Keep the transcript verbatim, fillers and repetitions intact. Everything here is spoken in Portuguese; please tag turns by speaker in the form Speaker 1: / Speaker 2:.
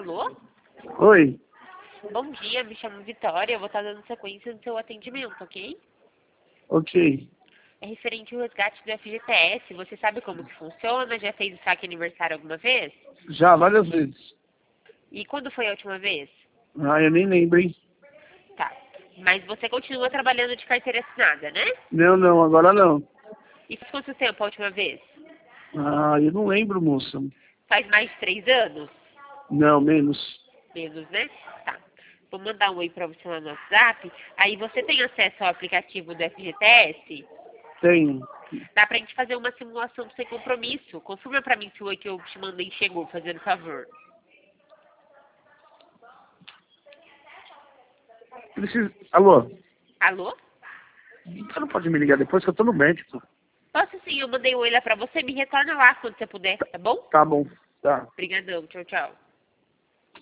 Speaker 1: Alô?
Speaker 2: Oi.
Speaker 1: Bom dia, me chamo Vitória, eu vou estar dando sequência no seu atendimento, ok?
Speaker 2: Ok.
Speaker 1: É referente ao resgate do F G T S, você sabe como que funciona? Já fez o saque aniversário alguma vez?
Speaker 2: Já, várias vezes.
Speaker 1: E quando foi a última vez?
Speaker 2: Ah, eu nem lembro, hein?
Speaker 1: Tá. Mas você continua trabalhando de carteira assinada, né?
Speaker 2: Não, não, agora não.
Speaker 1: E faz quanto tempo a última vez?
Speaker 2: Ah, eu não lembro, moça.
Speaker 1: Faz mais de três anos?
Speaker 2: Não, menos.
Speaker 1: Menos, né? Tá. Vou mandar um oi pra você lá no WhatsApp. Aí você tem acesso ao aplicativo do F G T S?
Speaker 2: Tenho.
Speaker 1: Dá pra gente fazer uma simulação sem compromisso. Confirma pra mim se o oi que eu te mandei chegou, fazendo favor.
Speaker 2: Preciso... Alô?
Speaker 1: Alô?
Speaker 2: Você não pode me ligar depois que eu tô no médico.
Speaker 1: Posso sim, eu mandei um oi lá pra você. Me retorna lá quando você puder, tá bom?
Speaker 2: Tá bom. Tá.
Speaker 1: Obrigadão. Tchau, tchau.